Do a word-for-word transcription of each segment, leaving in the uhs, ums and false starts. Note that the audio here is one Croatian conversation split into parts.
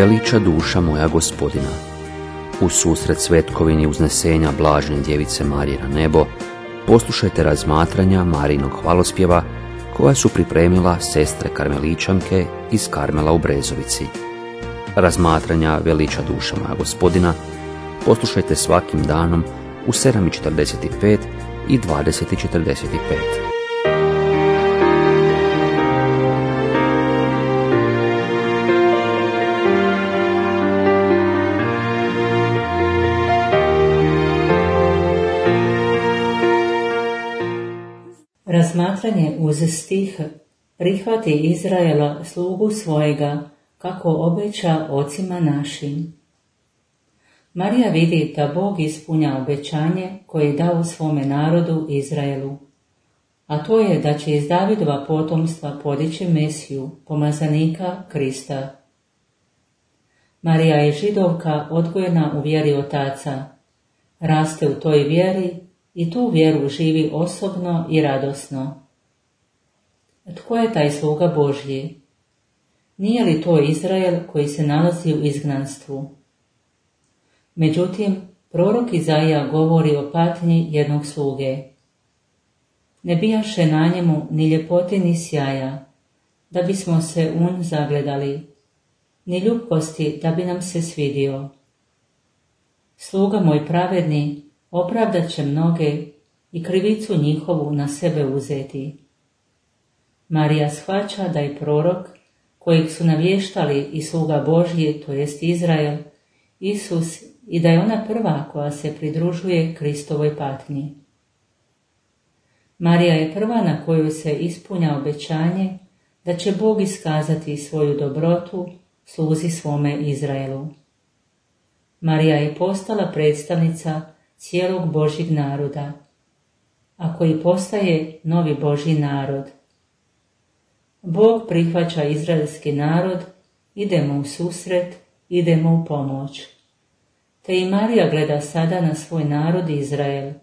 Veliča duša moja Gospodina. U susret svetkovini uznesenja blažene djevice Marije na nebo, poslušajte razmatranja Marijinog hvalospjeva koja su pripremila sestre karmeličanke iz Karmela u Brezovici. Razmatranja Veliča duša moja Gospodina poslušajte svakim danom u sedam i četrdeset pet i dvadeset i četrdeset pet. Razmatranje uz stih prihvati Izraela slugu svojega, kako obeća ocima našim. Marija vidi da Bog ispunja obećanje koje je dao svome narodu Izraelu, a to je da će iz Davidova potomstva podići Mesiju, pomazanika Krista. Marija je Židovka odgojena u vjeri otaca, raste u toj vjeri i tu vjeru živi osobno i radosno. Tko je taj sluga Božji? Nije li to Izrael koji se nalazi u izgnanstvu? Međutim, prorok Izaija govori o patnji jednog sluge. Ne bijaše na njemu ni ljepoti ni sjaja, da bismo se u nj zagledali, ni ljubkosti da bi nam se svidio. Sluga moj pravedni opravdat će mnoge i krivicu njihovu na sebe uzeti. Marija shvaća da je prorok, kojeg su navještali i sluga Božji, to jest Izrael, Isus, i da je ona prva koja se pridružuje Kristovoj patnji. Marija je prva na koju se ispunja obećanje da će Bog iskazati svoju dobrotu sluzi svome Izraelu. Marija je postala predstavnica cijelog Božjeg naroda, a koji postaje novi Božji narod. Bog prihvaća izraelski narod, ide mu u susret, ide mu u pomoć. Te i Marija gleda sada na svoj narod Izrael.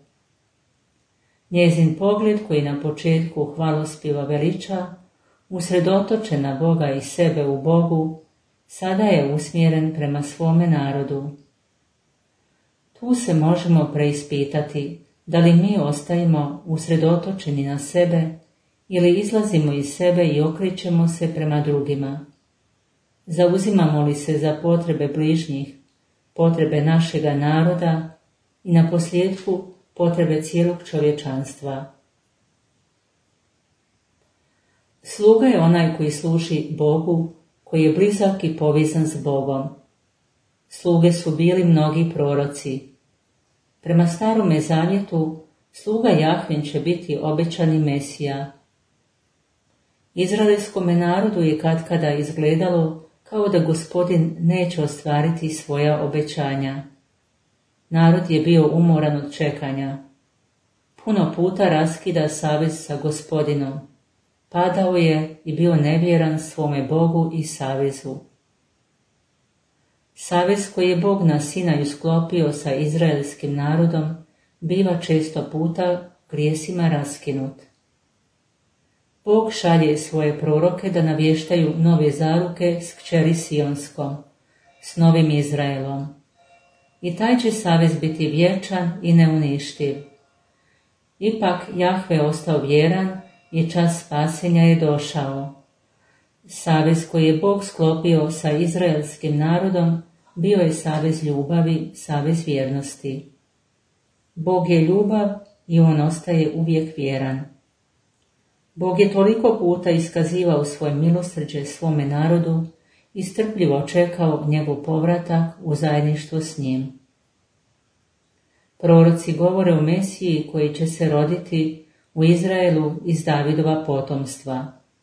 Njezin pogled, koji na početku hvalospjeva veliča, usredotočen na Boga i sebe u Bogu, sada je usmjeren prema svome narodu. Tu se možemo preispitati da li mi ostajemo usredotočeni na sebe ili izlazimo iz sebe i okrećemo se prema drugima. Zauzimamo li se za potrebe bližnjih, potrebe našega naroda i na posljedku potrebe cijelog čovječanstva. Sluga je onaj koji služi Bogu, koji je blizak i povezan s Bogom. Sluge su bili mnogi proroci. Prema Starome zavjetu, sluga Jahvin će biti obećani Mesija. Izraelskome narodu je katkada izgledalo kao da Gospodin neće ostvariti svoja obećanja. Narod je bio umoran od čekanja. Puno puta raskida savez sa Gospodinom. Padao je i bio nevjeran svome Bogu i savezu. Savez koji je Bog na Sinaju sklopio sa izraelskim narodom biva često puta grijesima raskinut. Bog šalje svoje proroke da navještaju nove zaruke s kćeri Sionskom, s novim Izraelom. I taj će savez biti vječan i neuništiv. Ipak Jahve ostao vjeran i čas spasenja je došao. Savez koji je Bog sklopio sa izraelskim narodom bio je savez ljubavi, savez vjernosti. Bog je ljubav i on ostaje uvijek vjeran. Bog je toliko puta iskazivao svoje milosrđe svome narodu i strpljivo čekao njegov povratak u zajedništvo s njim. Proroci govore o Mesiji koji će se roditi u Izraelu iz Davidova potomstva.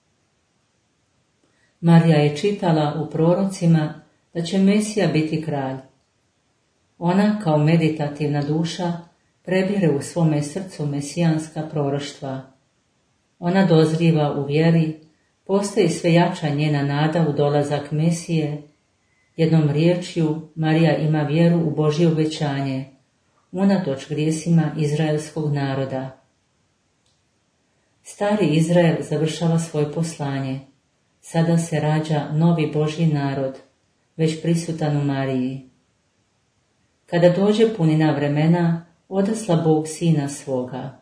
Marija je čitala u prorocima da će Mesija biti kralj. Ona kao meditativna duša prebire u svome srcu mesijanska proroštva. Ona dozriva u vjeri, postaje sve jača njena nada u dolazak Mesije. Jednom riječju Marija ima vjeru u Božje obećanje, unatoč grijesima izraelskog naroda. Stari Izrael završava svoje poslanje. Sada se rađa novi Božji narod, već prisutan u Mariji. Kada dođe punina vremena, odasla Bog Sina svoga.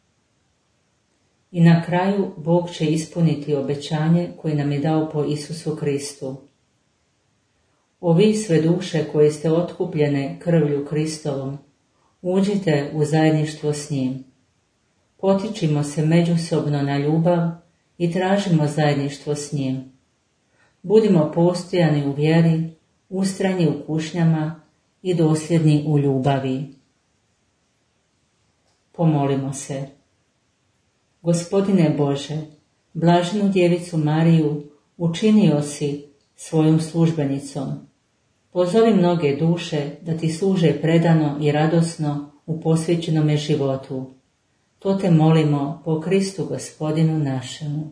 I na kraju Bog će ispuniti obećanje koje nam je dao po Isusu Kristu. O vi sve duše koje ste otkupljene krvlju Kristovom, uđite u zajedništvo s njim. Potičimo se međusobno na ljubav i tražimo zajedništvo s njim. Budimo postojani u vjeri, ustrajni u kušnjama i dosljedni u ljubavi. Pomolimo se. Gospodine Bože, blaženu djevicu Mariju učinio si svojom službenicom. Pozovi mnoge duše da ti služe predano i radosno u posvećenome životu. To te molimo po Kristu Gospodinu našemu.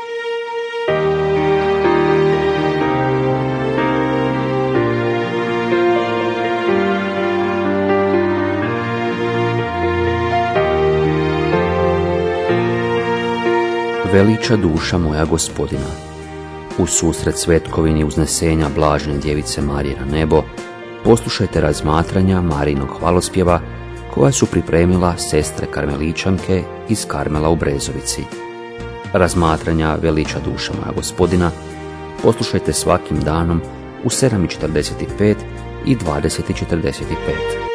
Veliča duša moja Gospodina. U susret svetkovini uznesenja blažene djevice Marije na nebo, poslušajte razmatranja Marijinog hvalospjeva koja su pripremila sestre karmeličanke iz Karmela u Brezovici. Razmatranja Veliča duša moja Gospodina poslušajte svakim danom u sedam i četrdeset pet i dvadeset i četrdeset pet.